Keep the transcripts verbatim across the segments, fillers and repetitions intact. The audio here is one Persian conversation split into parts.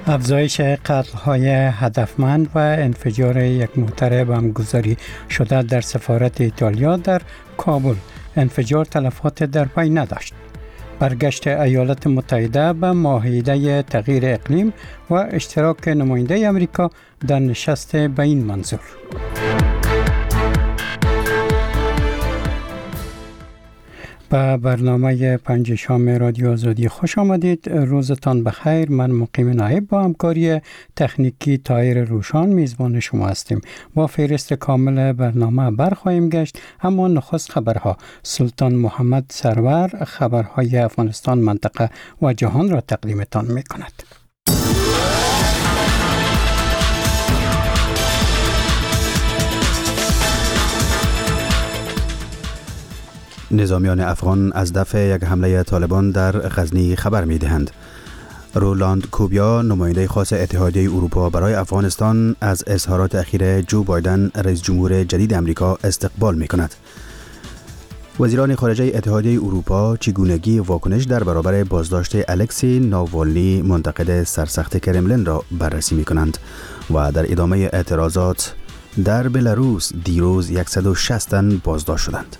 افزایش قتل‌های هدفمند و انفجار یک موتر بمبگذاری شده در سفارت ایتالیا در کابل. انفجار تلفات در پی نداشت. برگشت ایالات متحده به معاهده تغییر اقلیم و اشتراک نماینده آمریکا در نشست به این منظور. به برنامه پنج شام رادیو آزادی خوش آمدید. روزتان بخیر. من مقیم نایب با همکاری تکنیکی طاهر روشان میزبان شما هستیم. با فهرست کامل برنامه برخواهیم گشت، اما نخست خبرها. سلطان محمد سرور خبرهای افغانستان، منطقه و جهان را تقدیمتان میکند. نظامیان افغان از دفع یک حمله طالبان در غزنی خبر می دهند. رولاند کوبیا، نماینده خاص اتحادیه اروپا برای افغانستان، از اظهارات اخیر جو بایدن رئیس جمهور جدید امریکا استقبال می کند. وزیران خارجه اتحادیه اروپا چگونگی واکنش در برابر بازداشت الکسی ناوالنی منتقد سرسخت کرملین را بررسی می کنند. و در ادامه اعتراضات در بلاروس دیروز صد و شصت تن بازداشت شدند.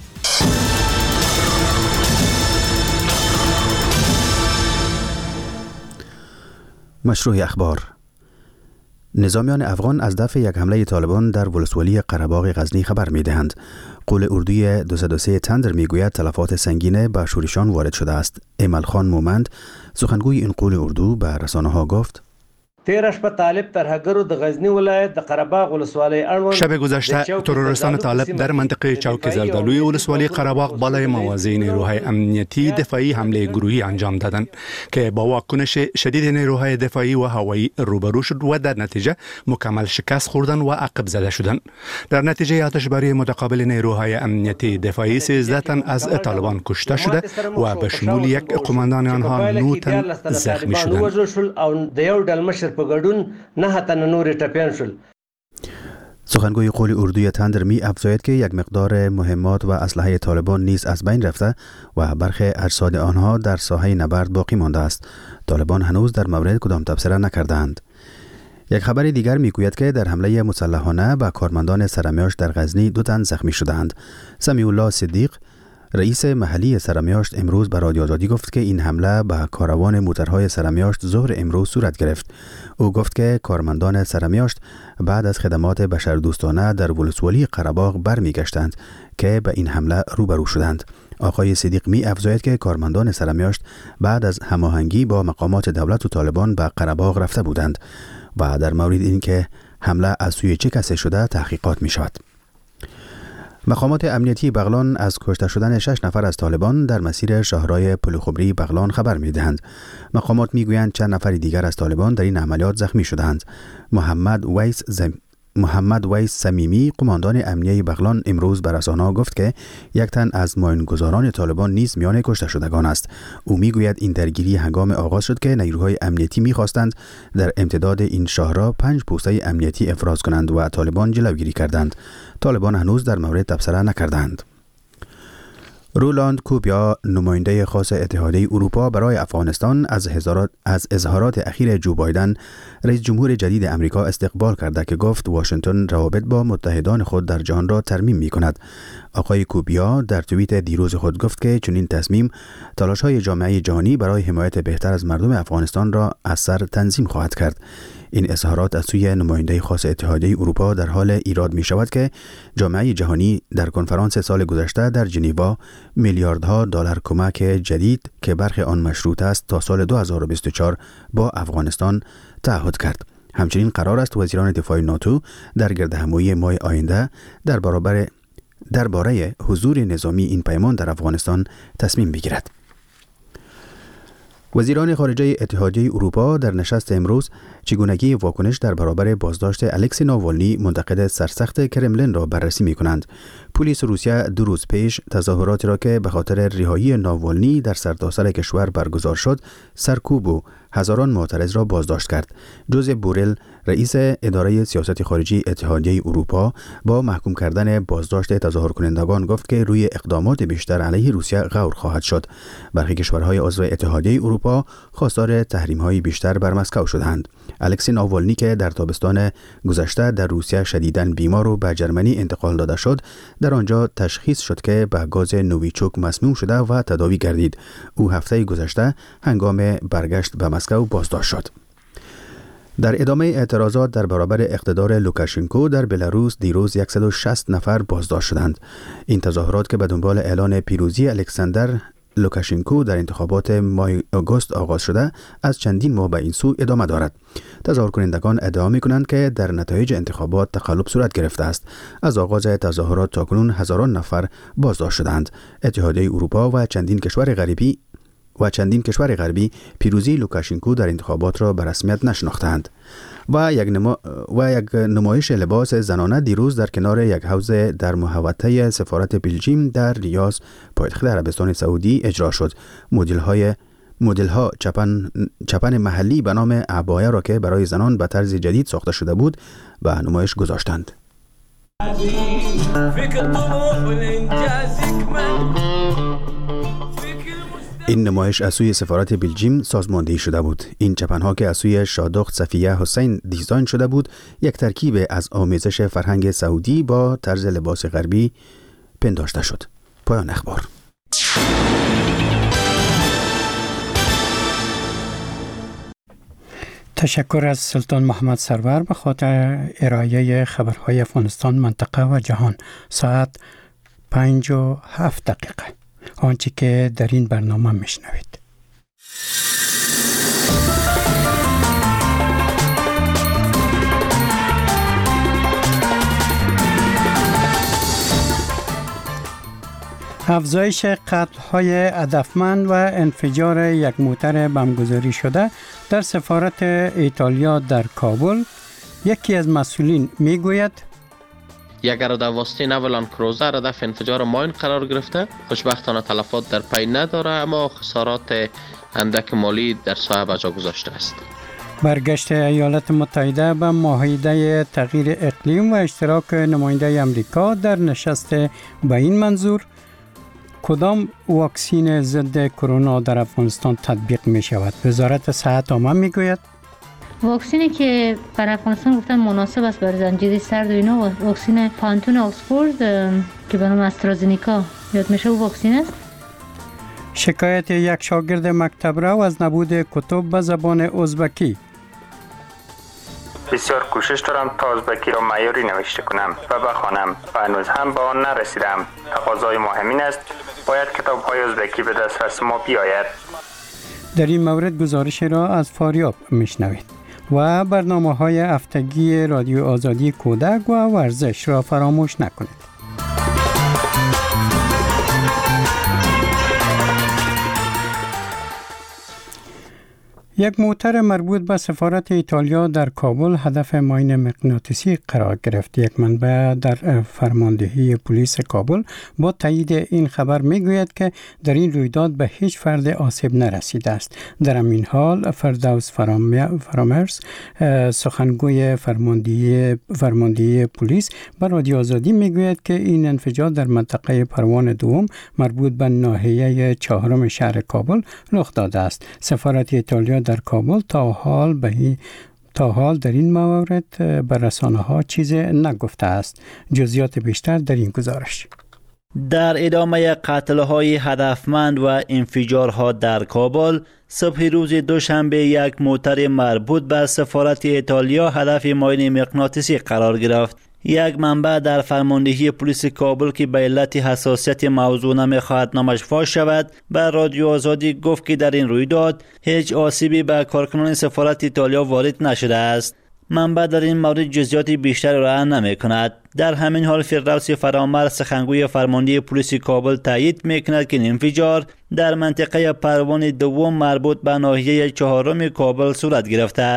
مشروع اخبار. نظامیان افغان از دفع یک حمله طالبان در ولسوالی قره‌باغ غزنی خبر می دهند. قول اردوی دویست و سه تندر می گوید تلفات سنگین به شورشان وارد شده است. ایمل خان مومند، سخنگوی این قول اردو، به رسانه ها گفت: تیرش په طالب ترهګرو د غزنی ولایت د قره‌باغ ولسوالۍ اړوند شب گذشته ترورستان طالب در منطقه چوک زردالوی ولسوالی قره‌باغ بالای موازی نیروهای امنیتی دفاعی حمله گروهی انجام دادند که با واکنش شدید نیروهای دفاعی و هوایی روبرو شد و در نتیجه مکمل شکست خوردن و عقب زده شدند. در نتیجه آتشباری متقابل نیروهای امنیتی دفاعی سیزده تن از طالبان کشته شده و به شمول یک قماندان آنها نه تن زخمی شدند. سخنگوی قول اردوی تندر می افزاید که یک مقدار مهمات و اسلحه طالبان نیز از بین رفته و برخی اجساد آنها در ساحه نبرد باقی مانده است. طالبان هنوز در مورد کدام تبصره نکردند. یک خبر دیگر می گوید که در حمله مسلحانه به کارمندان سرمیاشت در غزنی دو تن زخمی شدند. سمیع الله صدیق، رئیس محلی سرمیاشت، امروز به رادیو آزادی گفت که این حمله به کاروان موترهای سرمیاشت ظهر امروز صورت گرفت. او گفت که کارمندان سرمیاشت بعد از خدمات بشردوستانه در ولسوالی قره‌باغ برمیگشتند که به این حمله روبرو شدند. آقای صدیق می افزاید که کارمندان سرمیاشت بعد از هماهنگی با مقامات دولت و طالبان به قره‌باغ رفته بودند و در مورد اینکه حمله از سوی چه کسی شده تحقیقات می شود. مقامات امنیتی بغلان از کشته شدن شش نفر از طالبان در مسیر شاهراه پلخبری بغلان خبر می دهند. مقامات می گویند چند نفر دیگر از طالبان در این عملیات زخمی شدند. محمد ویس زم... محمد ویس صمیمی، قماندان امنیه بغلان، امروز به رسانه‌ها گفت که یک تن از معاونگزاران طالبان نیز میان کشته شدگان است. او میگوید این درگیری هنگام آغاز شد که نیروهای امنیتی میخواستند در امتداد این شاهراه پنج پوسته امنیتی افراز کنند و طالبان جلوگیری کردند. طالبان هنوز در مورد تبصره نکردند. رولاند کوبیا، نماینده خاص اتحادیه اروپا برای افغانستان، از هزارات از اظهارات اخیر جو بایدن رئیس جمهور جدید امریکا استقبال کرده که گفت واشنگتن روابط با متحدان خود در جهان را ترمیم می کند. آقای کوبیا در توییت دیروز خود گفت که چنین تصمیم تلاش‌های جامعه جهانی برای حمایت بهتر از مردم افغانستان را از سر تنظیم خواهد کرد. این اظهارات از سوی نماینده خاص اتحادیه اروپا در حال ایراد می شود که جامعه جهانی در کنفرانس سال گذشته در ژنو میلیاردها دلار کمک جدید که برخی آن مشروط است تا سال دو هزار و بیست و چهار با افغانستان تعهد کرد. همچنین قرار است وزیران دفاع ناتو در گردهمایی ماه آینده در برابر درباره حضور نظامی این پیمان در افغانستان تصمیم بگیرد. وزیران خارجه اتحادیه اروپا در نشست امروز چگونگی واکنش در برابر بازداشت الکسی ناوالنی منتقد سرسخت کرملین را بررسی می کنند. پلیس روسیه دو روز پیش تظاهراتی را که به خاطر رهایی ناوالنی در سرتاسر کشور برگزار شد سرکوب و هزاران معترض را بازداشت کرد. جوزف بورل رئیس اداره سیاست خارجی اتحادیه اروپا با محکوم کردن بازداشت تظاهرکنندگان گفت که روی اقدامات بیشتر علیه روسیه غور خواهد شد. برخی کشورهای عضو اتحادیه اروپا خواستار تحریم‌های بیشتر بر مسکو شدند. الکسی ناوالنی که در تابستان گذشته در روسیه شدیداً بیمار و به ژرمنی انتقال داده شد، در آنجا تشخیص شد که به گاز نوویچوک مسموم شده و تداوی گردید. او هفته گذشته هنگام برگشت به مسکو بازداشت شد. در ادامه اعتراضات در برابر اقتدار لوکاشنکو در بلاروس دیروز صد و شصت نفر بازداشت شدند. این تظاهرات که به دنبال اعلان پیروزی الکساندر لوکاشنکو در انتخابات ماه آگوست آغاز شده از چندین ماه به این سو ادامه دارد. تظاهرکنندگان ادعا می‌کنند که در نتایج انتخابات تقلب صورت گرفته است. از آغاز تظاهرات تاکنون هزاران نفر بازداشت شدند. اتحادیه اروپا و چندین کشور غربی و چندین کشور غربی پیروزی لوکاشنکو در انتخابات را به رسمیت نشناختند. و یک نما... و یک نمایش لباس زنانه دیروز در کنار یک حوض در محوطه سفارت بلژیم در ریاض پایتخت عربستان سعودی اجرا شد. مدل های مدل ها چپن چپن محلی به نام عبایه را که برای زنان به طرز جدید ساخته شده بود به نمایش گذاشتند. این نمایش از سوی سفارت بلژیم سازماندهی شده بود. این چپنها که از سوی شادخت صفیه حسین دیزاین شده بود، یک ترکیب از آمیزش فرهنگ سعودی با طرز لباس غربی پنداشته شد. پایان اخبار. تشکر از سلطان محمد سرور به خاطر ارائه خبرهای افغانستان، منطقه و جهان. ساعت پنج و هفت دقیقه. آنچه که در این برنامه میشنوید. افزایش قتل‌های هدفمند و انفجار یک موتر بمبگذاری شده در سفارت ایتالیا در کابل. یکی از مسئولین میگوید یک اراده واسطه نولان کروزر هدف انفجار ماین قرار گرفته. خوشبختانه تلفات در پی نداره، اما خسارات اندک مالی در سایه به جا گذاشته است. برگشت ایالات متحده به معاهده تغییر اقلیم و اشتراک نماینده امریکا در نشست به این منظور. کدام واکسین ضد کرونا در افغانستان تطبیق می شود؟ وزارت صحت عامه می گوید واکسینی که بر افغانستان گفتن مناسب است برای زنجیره سرد و اینا، واکسین پانتون آکسفورد که به نام استرازینیکا یاد میشه او واکسین است. شکایت یک شاگرد مکتب رو از نبود کتب به زبان ازبکی. بسیار کوشش دارم تا ازبکی را معیاری نوشته کنم و بخوانم و هنوز هم به آن نرسیدم. تقاضای مهم است باید کتاب‌های ازبکی به دسترس ما بیاید. در این مورد گزارش را از فاریاب میشنوید و برنامه‌های هفتگی رادیو آزادی کودک و ورزش را فراموش نکنید. یک موتر مربوط به سفارت ایتالیا در کابل هدف ماین مغناطیسی قرار گرفت. یک منبع در فرماندهی پلیس کابل با تایید این خبر میگوید که در این رویداد به هیچ فرد آسیب نرسیده است. در همین حال فردوس فرامرز سخنگوی فرماندهی فرماندهی پلیس به رادیو آزادی میگوید که این انفجار در منطقه پروان دوم مربوط به ناحیه چهارم شهر کابل رخ داده است. سفارت ایتالیا در کابل تا حال به تا حال در این مورد به رسانه‌ها چیزی نگفته است. جزئیات بیشتر در این گزارش. در ادامه قتل‌های هدفمند و انفجارها در کابل، صبح روز دوشنبه یک موتر مربوط به سفارت ایتالیا هدف ماین مغناطیسی قرار گرفت. یک منبع در فرماندهی پلیس کابل که به علت حساسیت موضوع نمی‌خواهد نامش فاش شود به رادیو آزادی گفت که در این رویداد هیچ آسیبی به کارکنان سفارت ایتالیا وارد نشده است. منبع در این مورد جزئیات بیشتر را نمی کند. در همین حال فردوس فرامرز سخنگوی فرماندهی پلیس کابل تایید میکند که این انفجار در منطقه پروان دوم مربوط به ناحیه چهارم کابل صورت گرفته است.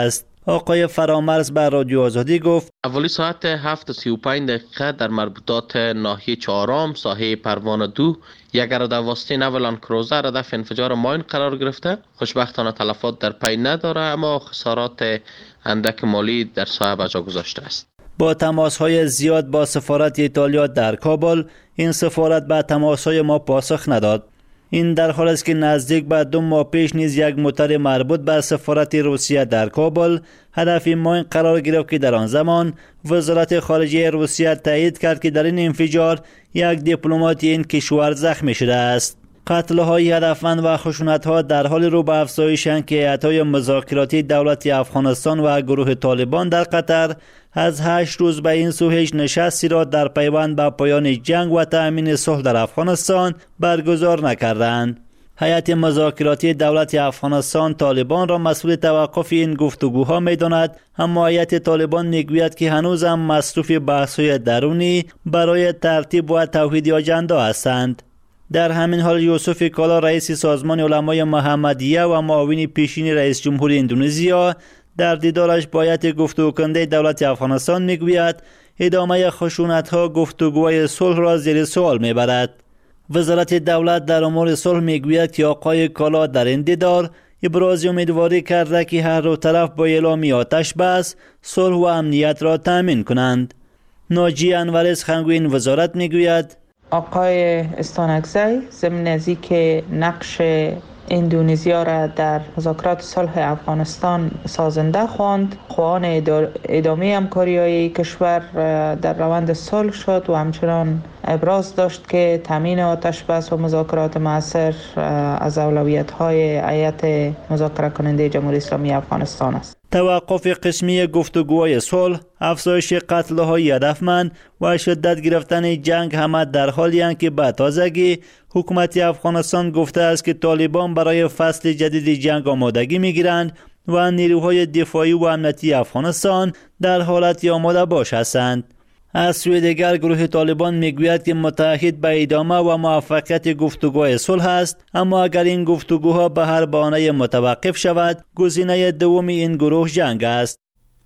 آقای فرامرز بر رادیو آزادی گفت اولی ساعت هفت و سی و پنج دقیقه در مربوطات ناحیه چهارم ساحه پروانه دو یک اراده واسطین اولان کروزر هدف انفجار ماین قرار گرفته. خوشبختانه تلفات در پی نداره اما خسارات اندک مالی در ساحه به جا گذاشته است. با تماس‌های زیاد با سفارت ایتالیا در کابل، این سفارت به تماس‌های ما پاسخ نداد. این در حال است که نزدیک به دو ماه پیش نیز یک موتر مربوط به سفارت روسیه در کابل هدف ماین قرار گرفت که در آن زمان وزارت خارجه روسیه تایید کرد که در این انفجار یک دیپلمات این کشور زخمی شده است. قتل‌های هدفمند و خشونت‌ها در حال رو به افزایشند که هیئت‌های مذاکراتی دولت افغانستان و گروه طالبان در قطر از هشت روز به این سو هیچ نشستی را در پیوند به پایان جنگ و تأمین صلح در افغانستان برگزار نکردند. هیئت مذاکراتی دولت افغانستان طالبان را مسئول توقف این گفتگوها می‌داند، اما هیئت طالبان می‌گوید که هنوز هم مصروف بحث‌های درونی برای ترتیب و توحید آجندا هستند. در همین حال یوسف کالا رئیس سازمان علمای محمدیه و معاون پیشین رئیس جمهور اندونزیا در دیدارش با هیئت گفتگو کننده دولت افغانستان میگوید ادامه خشونت‌ها گفتگوهای صلح را زیر سوال میبرد. وزارت دولت در امور صلح میگوید که آقای کالا در این دیدار ابراز امیدواری کرده که هر دو طرف با اعلام آتش بس صلح و امنیت را تامین کنند. ناجی انوری سخنگوی این وزارت میگوید آقای استانکزی ضمن از اینکه نقش اندونزیا را در مذاکرات صلح افغانستان سازنده خواند، خواهان ادامه همکاری‌های کشور در روند صلح شد و همچنان ابراز داشت که تامین آتش بس و مذاکرات مؤثر از اولویت‌های هیئت مذاکره کننده جمهوری اسلامی افغانستان است. توقف قسمی گفتگوهای صلح، افزایش قتل‌های هدفمند و شدت گرفتن جنگ همه در حالی اند که به تازگی حکومت افغانستان گفته است که طالبان برای فصل جدید جنگ آمادگی می‌گیرند و نیروهای دفاعی و امنیتی افغانستان در حالت آماده باش هستند. از سوی دیگر گروه طالبان میگوید که متعهد به ادامه و موفقیت گفتگوهای صلح است، اما اگر این گفتگوها به هر بهانه متوقف شود گزینه دوم این گروه جنگ است.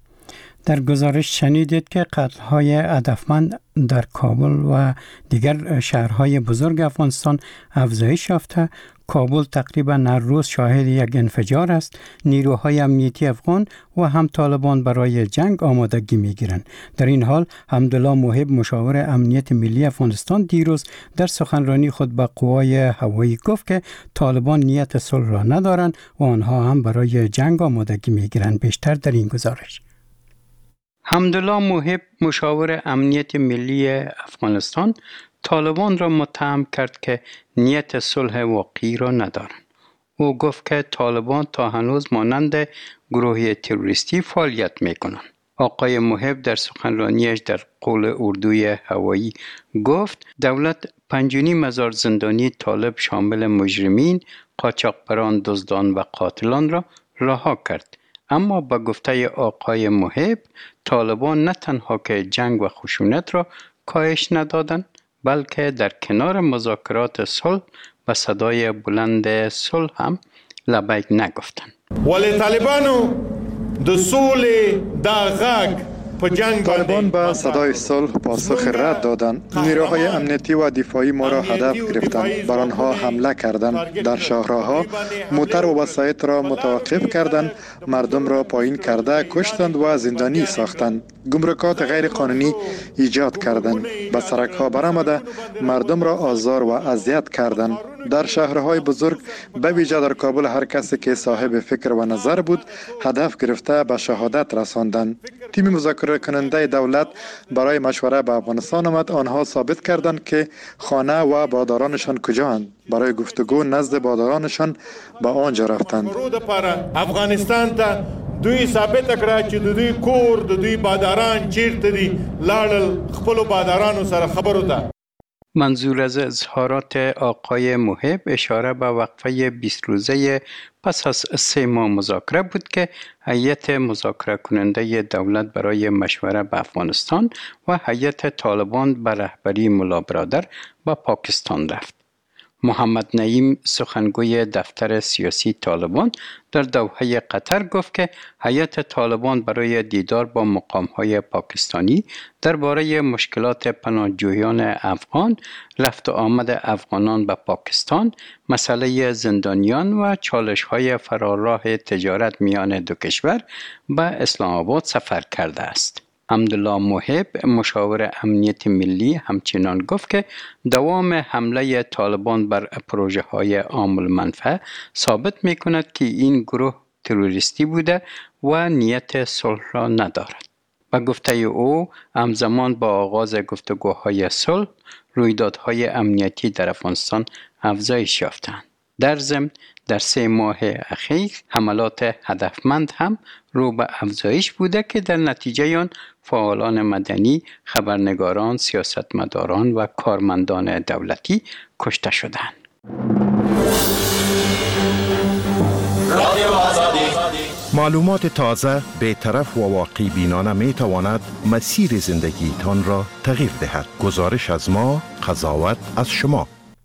در گزارش شنیدید که قتل‌های هدفمند در کابل و دیگر شهرهای بزرگ افغانستان افزایش یافته. کابل تقریبا هر روز شاهد یک انفجار است. نیروهای امنیتی افغان و هم طالبان برای جنگ آمادگی می‌گیرند. در این حال حمدالله موهب مشاور امنیت ملی افغانستان دیروز در سخنرانی خود به قوای هوایی گفت که طالبان نیت صلح را ندارند و آنها هم برای جنگ آمادگی می‌گیرند. بیشتر در این گزارش. حمدالله موهب مشاور امنیت ملی افغانستان طالبان را متهم کرد که نیت صلح واقعی را ندارند. او گفت که طالبان تا هنوز مانند گروه تروریستی فعالیت می‌کنند. آقای موهب در سخنرانیش در قول اردوی هوایی گفت دولت پنج و نیم هزار زندانی طالب شامل مجرمین، قاچاقبران، دزدان و قاتلان را رها کرد. اما با گفته آقای موهب طالبان نه تنها که جنگ و خشونت را کاهش ندادند بلکه در کنار مذاکرات صلح و صدای بلند صلح هم لبیک نگفتند. ولی طالبانو د سولې دا غږ طالبان به صدای صلح پاسخ رد دادند. نیروهای امنیتی و دفاعی ما را هدف گرفتند، بر آنها حمله کردند، در شاهراه‌ها موتر و وسایط را متوقف کردند، مردم را پایین کرده کشتند و زندانی ساختند، گمرکات غیر قانونی ایجاد کردند، به سرک‌ها برآمده مردم را آزار و اذیت کردند. در شهرهای بزرگ به ویژه در کابل هر کسی که صاحب فکر و نظر بود هدف گرفته به شهادت رساندند. تیم مذاکره کننده دولت برای مشوره به افغانستان آمد. آنها ثابت کردند که خانه و بادارانشان کجااند. برای گفتگو نزد بادارانشان به آنجا رفتند. افغانستان ته دوی ثابت کړه چې د دوی کور د دوی باداران چیرته دي، لاړل خپل بادارانو سره خبرو ته. منظور از اظهارات آقای موهب اشاره به وقفه بیست روزه پس از سه ماه مذاکره بود که هیئت مذاکره کننده دولت برای مشوره به افغانستان و هیئت طالبان به رهبری ملا برادر به پاکستان رفت. محمد نعیم سخنگوی دفتر سیاسی طالبان در دوحه قطر گفت که هیئت طالبان برای دیدار با مقام‌های پاکستانی درباره مشکلات پناهجویان افغان، رفت و آمد افغانان به پاکستان، مسئله زندانیان و چالش‌های فراراه تجارت میان دو کشور به اسلام آباد سفر کرده است. حمدالله محب مشاور امنیت ملی همچنان گفت که دوام حمله طالبان بر پروژه های عام المنفعه ثابت می کند که این گروه تروریستی بوده و نیت صلح را ندارد. به گفته او همزمان با آغاز گفتگوهای صلح رویدادهای امنیتی در افغانستان افزایش یافتند. در ضمن در سه ماه اخیر حملات هدفمند هم رو به افزایش بوده که در نتیجه آن فعالان مدنی، خبرنگاران، سیاستمداران و کارمندان دولتی کشته شدند. معلومات تازه، بی‌طرف و واقع بینانه می تواند مسیر زندگی تان را تغییر دهد. گزارش از ما، قضاوت از شما.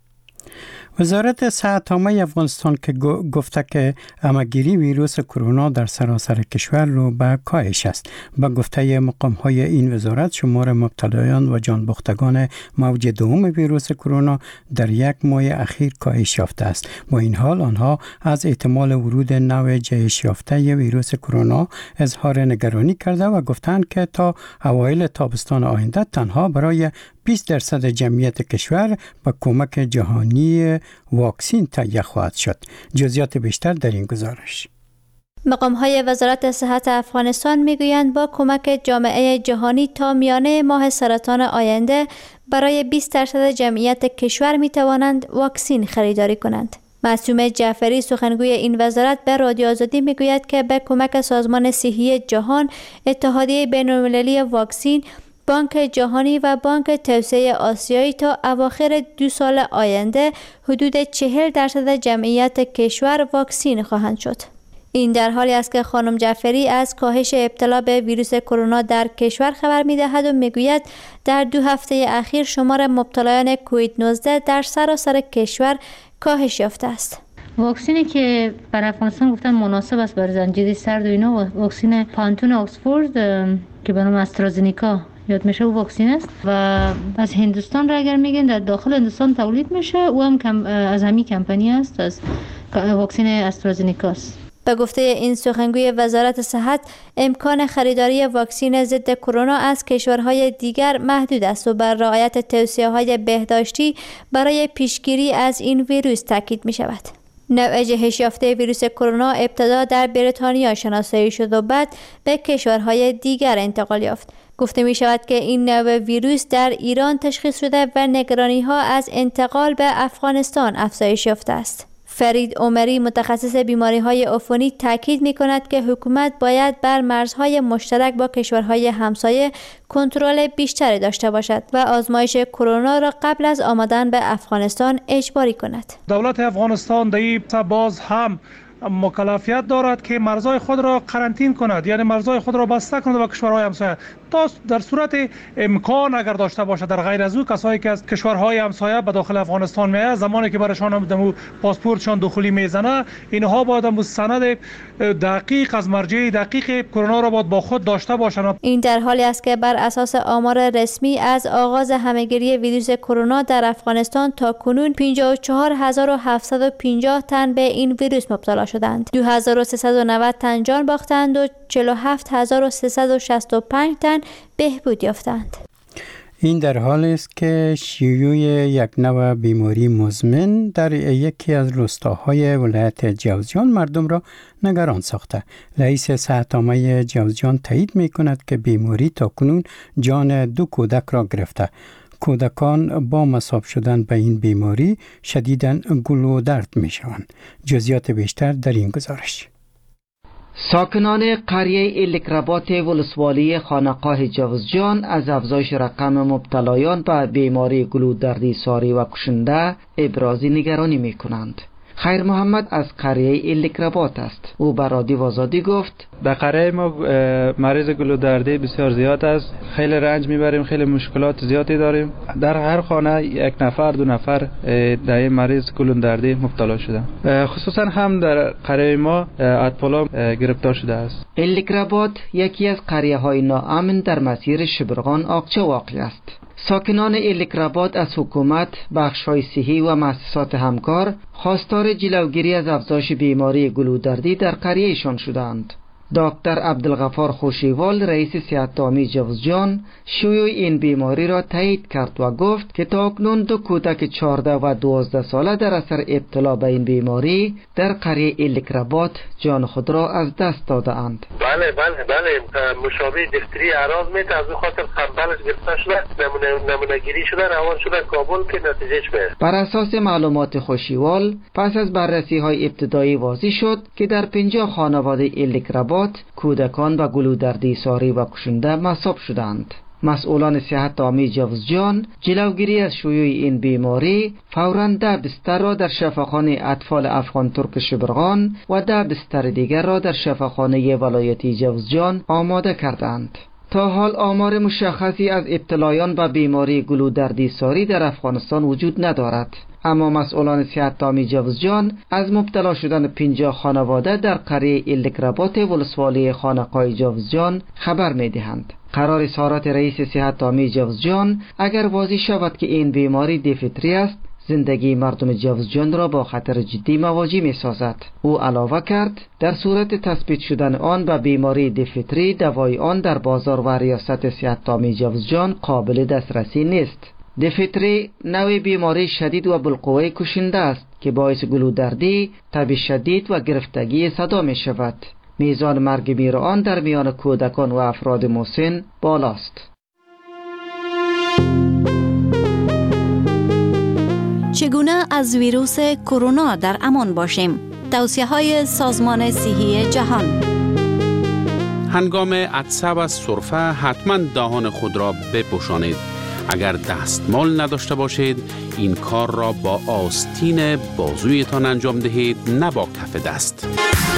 وزارت صحت عامه افغانستان که گفته که همه‌گیری ویروس کرونا در سراسر کشور رو به کاهش است. با گفته مقام‌های این وزارت شمار مبتلایان و جانباختگان موج دوم ویروس کرونا در یک ماه اخیر کاهش یافته است. با این حال آنها از احتمال ورود نوع جهش یافته ویروس کرونا اظهار نگرانی کرده و گفتند که تا اوایل تابستان آینده تنها برای بیست درصد جمعیت کشور با کمک جهانی واکسین تهیه خواهد شد. جزئیات بیشتر در این گزارش. مقام‌های وزارت صحت افغانستان میگویند با کمک جامعه جهانی تا میانه ماه سرطان آینده برای بیست درصد جمعیت کشور میتوانند واکسین خریداری کنند. معصومه جعفری سخنگوی این وزارت به رادیو آزادی میگوید که به کمک سازمان صحی جهان، اتحادیه بین‌المللی واکسین، بانک جهانی و بانک توسعه آسیایی تا اواخر دو سال آینده حدود چهل درصد جمعیت کشور واکسین خواهند شد. این در حالی است که خانم جعفری از کاهش ابتلا به ویروس کرونا در کشور خبر می‌دهد و میگوید در دو هفته اخیر شمار مبتلایان کووید نوزده در سراسر کشور کاهش یافته است. واکسینی که برای افغانستان گفتن مناسب است برای زنجیره سرد و اینا، واکسین پانتون آکسفورد که به نام استرازینیکا یاد میشه، او واکسین است و از هندوستان را اگر میگن در داخل هندوستان تولید میشه، او هم کم از همین کمپانی است، از واکسین استرازینیکا است. به گفته این سخنگوی وزارت صحت، امکان خریداری واکسین ضد کرونا از کشورهای دیگر محدود است و بر رعایت توصیه‌های بهداشتی برای پیشگیری از این ویروس تاکید می شود. نوع جهش یافته ویروس کرونا ابتدا در بریتانیا شناسایی شد و بعد به کشورهای دیگر انتقال یافت. گفته می شود که این نوع ویروس در ایران تشخیص شده و نگرانی ها از انتقال به افغانستان افزایش یافته است. فرید عمری متخصص بیماری های عفونی تاکید می کند که حکومت باید بر مرزهای مشترک با کشورهای همسایه کنترل بیشتری داشته باشد و آزمایش کرونا را قبل از آمدن به افغانستان اجباری کند. دولت افغانستان در این باز هم مکلفیت دارد که مرزهای خود را قرنطین کند، یعنی مرزهای خود را بسته کند با کشورهای همسایه، تا در صورت امکان اگر داشته باشد در غیر از او کسایی که از کشورهای همسایه به داخل افغانستان میآید، زمانی که برایشان دمو پاسپورتشان دخولی میزنه، اینها باید هم سند دقیق از مرجع دقیق کرونا را باید با خود داشته باشند. این در حالی است که بر اساس آمار رسمی از آغاز همه‌گیری ویروس کرونا در افغانستان تا کنون پنجاه و چهار هزار و هفتصد و پنجاه تن به این ویروس مبتلا شدند. دو هزار و سیصد و نود تن جان باختند و چهل و هفت هزار و سیصد و شصت و پنج تن بهبود یافتند. این در حالی است که شیوع یک نوع بیماری مزمن در یکی از روستاهای ولایت جوزجان مردم را نگران ساخته. رئیس صحت عامه جوزجان تایید می کند که بیماری تاکنون جان دو کودک را گرفته. کودکان با مصاب شدن به این بیماری شدیداً گلودرد می شوند. جزئیات بیشتر در این گزارش. ساکنان قریه الکربات ولسوالی خانقاه جوزجان از افزایش رقم مبتلایان به بیماری گلودردی ساری و کشنده ابراز نگرانی می کنند. خیر محمد از قریه الکربات است. او بر رادیو آزادی گفت در قریه ما مریض گلودردی بسیار زیاد است. خیلی رنج میبریم، خیلی مشکلات زیادی داریم. در هر خانه یک نفر دو نفر در این مریض گلودردی مبتلا شدن. خصوصا هم در قریه ما اطفالا گرفتار شده است. الکربات یکی از قریه های ناامن در مسیر شبرغان آقچه واقع است. ساکنان الکربات از حکومت، بخش‌های صحی و مؤسسات همکار خواستار جلوگیری از افزایش بیماری گلودردی در قریهشان شدند. دکتر عبدالغفار خوشیوال رئیس صحت عامه جوزجان شیوع این بیماری را تایید کرد و گفت که تاکنون دو کودک چهارده و دوازده ساله در اثر ابتلا به این بیماری در قریه الکربات جان خود را از دست دادند. بله بله بله مشابه دیفتری اعراض میت از اون خاطر سمپلش گرفته شده، نمونه نمونه گیری شده، روان شده کابل که نتیجهش میاد. بر اساس معلومات خوشیوال پس از بررسی های ابتدایی واضح شد که در پنجاه خانواده الکربات کودکان و گلودردی ساری و کشنده مصاب شدند. مسئولان صحت عامه جوزجان جلوگیری از شیوع این بیماری فوراً ده بستر را در شفاخانه اطفال افغان ترک شبرغان و ده بستر دیگر را در شفاخانه ولایتی جوزجان آماده کردند. تا حال آمار مشخصی از ابتلایان به بیماری گلودردی ساری در افغانستان وجود ندارد، اما مسئولان صحت عامه جوزجان از مبتلا شدن پنجاه خانواده در قریه الکربات ولسوالی خانقاه جوزجان خبر می‌دهند. قرار اظهارات رئیس صحت عامه جوزجان اگر واضح شود که این بیماری دیفتری است، زندگی مردم جوزجان را با خطر جدی مواجه می سازد. او علاوه کرد در صورت تثبیت شدن آن به بیماری دیفتری دوای آن در بازار و ریاست صحت عامه جوزجان قابل دسترسی نیست. دیفتری نوع بیماری شدید و بالقوه کشنده است که باعث گلودردی، تب شدید و گرفتگی صدا می شود. میزان مرگ میر آن در میان کودکان و افراد مسن بالاست. چگونه از ویروس کرونا در امان باشیم؟ توصیه‌های سازمان صحی جهان. هنگام عطسه و سرفه حتما دهان خود را بپوشانید. اگر دستمال نداشته باشید این کار را با آستین بازویتان انجام دهید، نه با کف دست.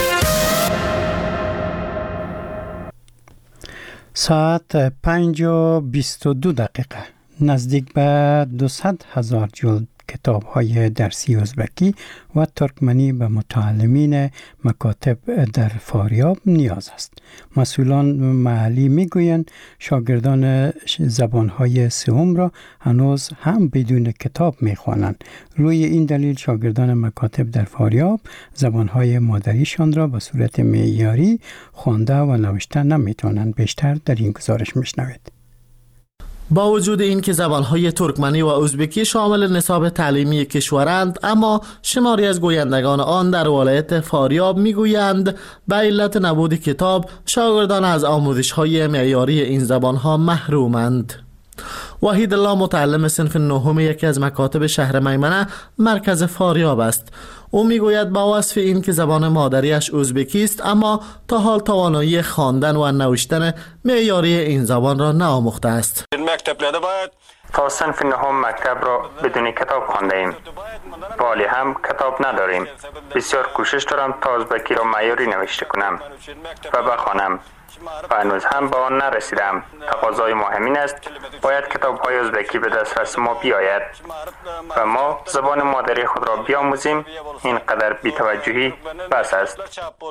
ساعت پنج و بیست و دو دقیقه. نزدیک به دویست هزار جلد کتاب های درسی ازبکی و ترکمنی به متعلمین مکاتب در فاریاب نیاز است. مسئولان محلی میگویند شاگردان زبان های سوم را هنوز هم بدون کتاب میخوانند. روی این دلیل شاگردان مکاتب در فاریاب زبان های مادریشان را به صورت معیاری خوانده و نوشته نمیتوانند. بیشتر در این گزارش میشنوید. با وجود این که زبانهای ترکمنی و ازبکی شامل نصاب تعلیمی کشورند، اما شماری از گویندگان آن در ولایت فاریاب میگویند به علت نبود کتاب شاگردان از آموزش‌های معیاری این زبانها محرومند. وحید الله متعلم صنف نهم یکی از مکاتب شهر میمنه مرکز فاریاب است. او میگوید با وصف این که زبان مادریش ازبکی است، اما تا حال توانایی خواندن و نوشتن معیاری این زبان را نآموخته است. تا صنف نهم مکتب را بدون کتاب خوانده ایم، ولی هم کتاب نداریم. بسیار کوشش دارم تا ازبکی را معیاری نوشته کنم و بخوانم و هنوز هم به آن نرسیدم. تقاضای مهم است باید کتاب های ازبکی به دسترس ما بیاید و ما زبان مادری خود را بیاموزیم. اینقدر بی‌توجهی بس است.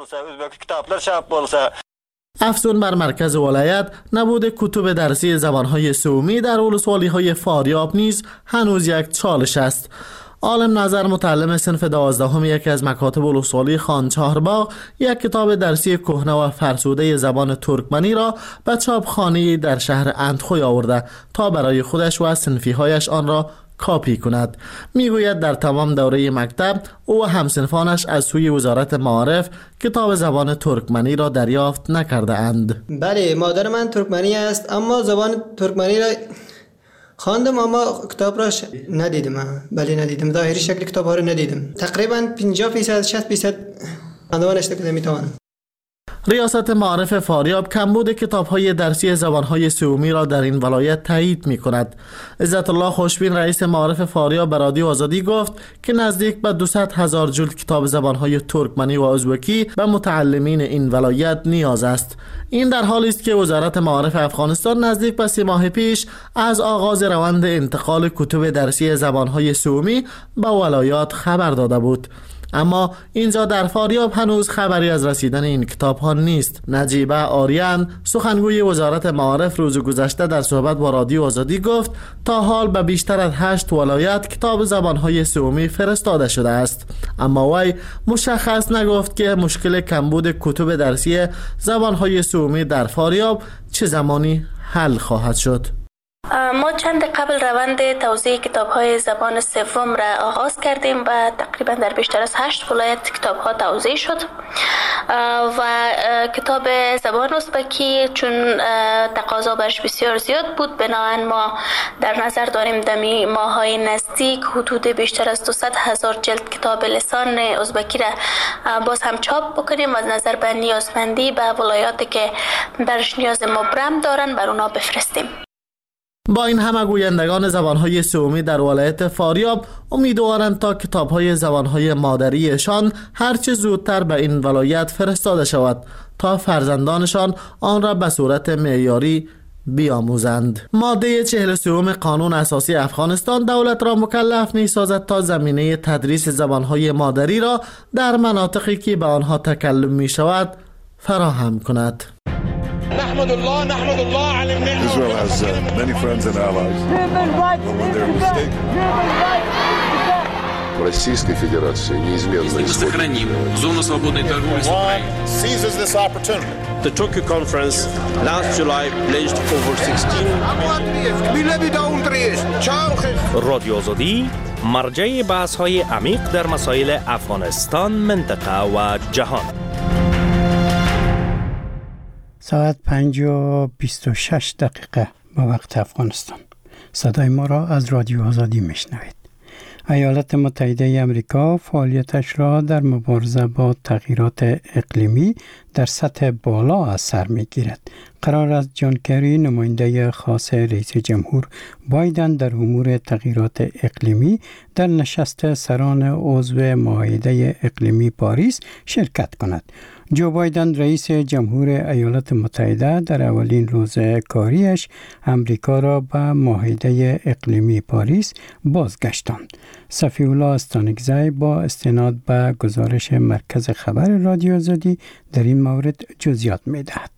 افزون بر مرکز ولایت نبود کتب درسی زبانهای سومی در ولسوالی‌های فاریاب نیز هنوز یک چالش است. عالم نظر متعلم صنف دوازدهم یکی از مکاتب ولسوالی خانچهارباغ یک کتاب درسی کهنه و فرسوده زبان ترکمنی را به چاپخانه‌ای در شهر اندخوی آورده تا برای خودش و صنفی‌هایش آن را کاپی کند. میگوید در تمام دوره مکتب او و همصنفانش از سوی وزارت معارف کتاب زبان ترکمنی را دریافت نکرده اند. بله، مادر من ترکمنی است، اما زبان ترکمنی را خواندم اما کتاب را ندیدم. بله ندیدم، ظاهری شکل کتاب ها را ندیدم. تقریبا پنجاه درصد شصت درصد خواندن نوشته میتوانم. ریاست معارف فاریاب کمبود کتاب‌های درسی زبان‌های سومی را در این ولایت تایید می‌کند. عزت الله خوشبین رئیس معارف فاریاب به رادیو آزادی گفت که نزدیک به دویست هزار جلد کتاب زبان‌های ترکمنی و ازبکی به متعلمین این ولایت نیاز است. این در حالی است که وزارت معارف افغانستان نزدیک به سه ماه پیش از آغاز روند انتقال کتب درسی زبان‌های سومی به ولایات خبر داده بود. اما اینجا در فاریاب هنوز خبری از رسیدن این کتاب ها نیست. نجیبه آریان سخنگوی وزارت معارف روز گذشته در صحبت با رادیو آزادی گفت تا حال به بیشتر از هشت ولایت کتاب زبانهای سومی فرستاده شده است، اما وی مشخص نگفت که مشکل کمبود کتب درسی زبانهای سومی در فاریاب چه زمانی حل خواهد شد. ما چند قبل روند توزیع کتاب‌های زبان سوم را آغاز کردیم و تقریبا در بیشتر از هشت ولایت کتاب‌ها توزیع شد و کتاب زبان ازبکی چون تقاضا برش بسیار زیاد بود، بنابراین ما در نظر داریم دمی ماهای نزدیک حدود بیشتر از دویست هزار جلد کتاب لسان ازبکی را باز هم چاپ بکنیم و از نظر به نیازمندی به ولایاتی که درش نیاز مبرم دارن بر اونا بفرستیم. با این همه گویندگان زبانهای سومی در ولایت فاریاب امیدوارند تا کتابهای زبانهای مادریشان هرچه زودتر به این ولایت فرستاده شود تا فرزندانشان آن را به صورت معیاری بیاموزند. ماده چهل و سه قانون اساسی افغانستان دولت را مکلف می سازد تا زمینه تدریس زبانهای مادری را در مناطقی که به آنها تکلم می شود فراهم کند. نحمد الله نحمد الله على النعمة. Israel has uh, many friends and allies. When they're mistaken. Российской Федерации неизменно сохраним зону свободной торговли с Украиной. Seizes this opportunity. The Tokyo conference last July pledged over sixteen. رادیو آزادی مرجع بحث‌های عمیق در مسائل افغانستان، منطقه و جهان. ساعت پنج و بیست و شش دقیقه به وقت افغانستان. صدای ما را از رادیو آزادی میشنوید. ایالات متحده آمریکا فعالیتش را در مبارزه با تغییرات اقلیمی در سطح بالا از سر میگیرد. قرار است جان کری نماینده خاص رئیس جمهور بایدن در امور تغییرات اقلیمی در نشست سران عضو معاهده اقلیمی پاریس شرکت کند. جو بایدن رئیس جمهور ایالات متحده در اولین روز کاریش امریکا را به معاهده اقلیمی پاریس بازگشتاند. صفی الله استانکزی با استناد به گزارش مرکز خبر رادیو آزادی در این مورد جزئیات می‌دهد.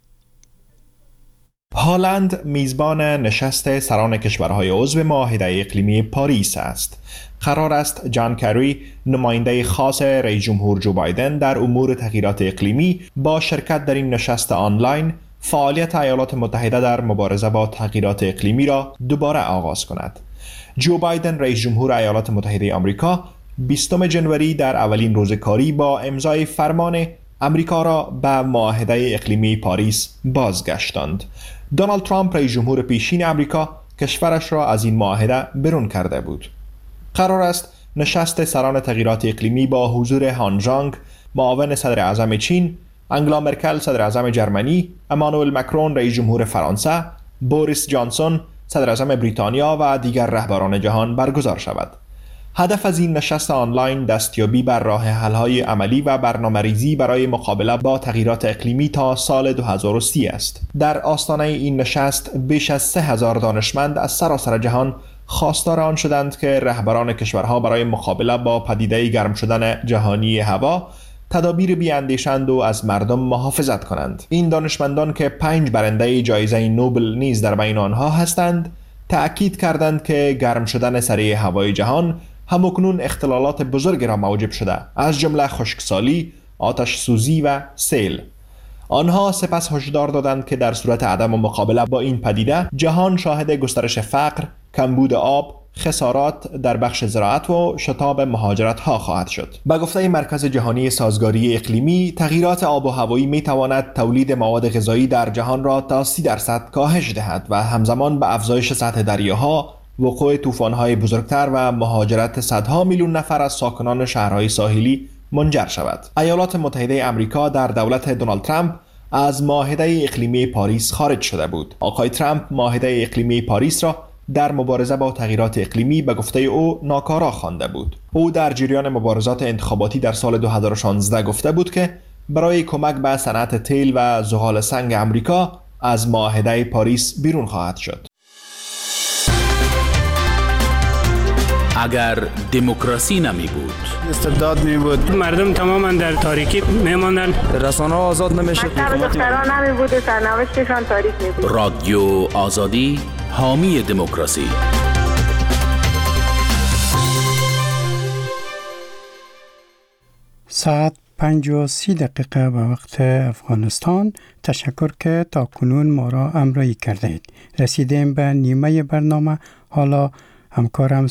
هالند میزبان نشست سران کشورهای عضو معاهده اقلیمی پاریس است. قرار است جان کری نماینده خاص رئیس جمهور جو بایدن در امور تغییرات اقلیمی با شرکت در این نشست آنلاین فعالیت ایالات متحده در مبارزه با تغییرات اقلیمی را دوباره آغاز کند. جو بایدن رئیس جمهور ایالات متحده آمریکا بیستم ژانویه در اولین روز کاری با امضای فرمان امریکا را به معاهده اقلیمی پاریس بازگشتاند. دونالد ترامپ رئیس جمهور پیشین آمریکا کشورش را از این معاهده بیرون کرده بود. قرار است نشست سران تغییرات اقلیمی با حضور هان جانگ معاون صدر اعظم چین، انگلا مرکل صدر اعظم جرمنی، امانوئل مکرون رئیس جمهور فرانسه، بوریس جانسون صدر اعظم بریتانیا و دیگر رهبران جهان برگزار شود. هدف از این نشست آنلاین دستیابی بر راه حل‌های عملی و برنامه‌ریزی برای مقابله با تغییرات اقلیمی تا سال دو هزار و سی است. در آستانه این نشست بیش از سه هزار دانشمند از سراسر جهان خواستار آن شدند که رهبران کشورها برای مقابله با پدیده گرم شدن جهانی هوا تدابیر بیاندیشند و از مردم محافظت کنند. این دانشمندان که پنج برنده جایزه نوبل نیز در بین آنها هستند، تأکید کردند که گرم شدن سریع هوای جهان همکنون اختلالات بزرگی را موجب شده، از جمله خشکسالی، آتش سوزی و سیل. آنها سپس هشدار دادند که در صورت عدم مقابله با این پدیده جهان شاهد گسترش فقر، کمبود آب، خسارات در بخش زراعت و شتاب مهاجرت ها خواهد شد. به گفته مرکز جهانی سازگاری اقلیمی، تغییرات آب و هوایی می تواند تولید مواد غذایی در جهان را تا سی درصد کاهش دهد و همزمان به افزایش سطح دریاها، وقوع طوفان‌های بزرگتر و مهاجرت صدها میلیون نفر از ساکنان شهرهای ساحلی منجر شود. ایالات متحده آمریکا در دولت دونالد ترامپ از معاهده اقلیمی پاریس خارج شده بود. آقای ترامپ معاهده اقلیمی پاریس را در مبارزه با تغییرات اقلیمی به گفته او ناکارا خوانده بود. او در جریان مبارزات انتخاباتی در سال دو هزار و شانزده گفته بود که برای کمک به صنعت تیل و زغال سنگ امریکا از معاهده پاریس بیرون خواهد شد. اگر دموکراسی نمی بود، استبداد می بود، مردم تماما در تاریکی می ماندن، رسانه آزاد نمی شد، دختران نمی بود، سرنوشتشان تاریک می بود. رادیو آزادی حامی دموکراسی. ساعت پنج و سی دقیقه به وقت افغانستان. تشکر که تا کنون ما را همراهی کردید. رسیدیم به نیمه برنامه. حالا همکارم